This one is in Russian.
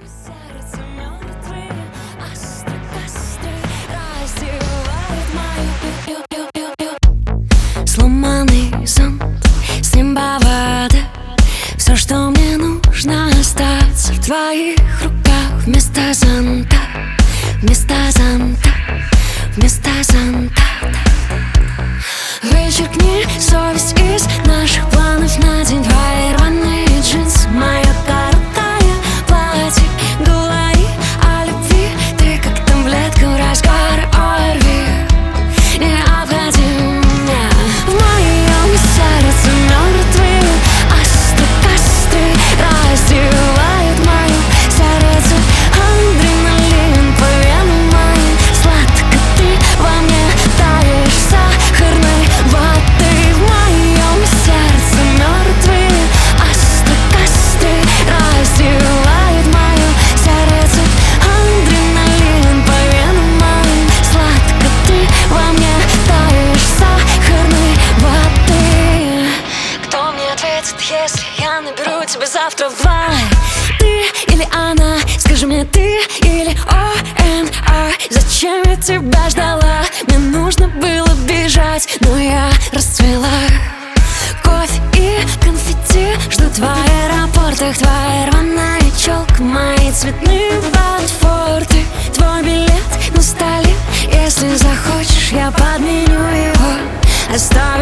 Сердце мертвые, астры раздевают мою. Сломанный зонт, с неба вода. Все, что мне нужно, остаться в твоих руках. Вместо зонта, вместо зонта, вместо зонта. Вычеркни совесть из наших планов на день. Твои рваные джинсы, мое короткое платье. Говори о любви, ты как таблетка в разгар орви. Не обходи меня. В моем сердце мертвые астры раздевают мое сердце. Адреналин по венам моим. Сладко ты во мне таешь сахарной воды. В моем сердце мертвые астры раздевают мое сердце. Адреналин по венам моим. Сладко ты во мне таешь сахарной воды. Кто мне ответит, если я наберу тебя завтра в 2? Ты или она? Скажи мне, ты или ОНА? Зачем я тебя ждала? Мне нужно было бежать, но я расцвела. Кофе и конфетти ждут в аэропортах. Твоя рваная челка, мои цветные ботфорты. Твой билет на столе, если захочешь, я подменю его. Оставь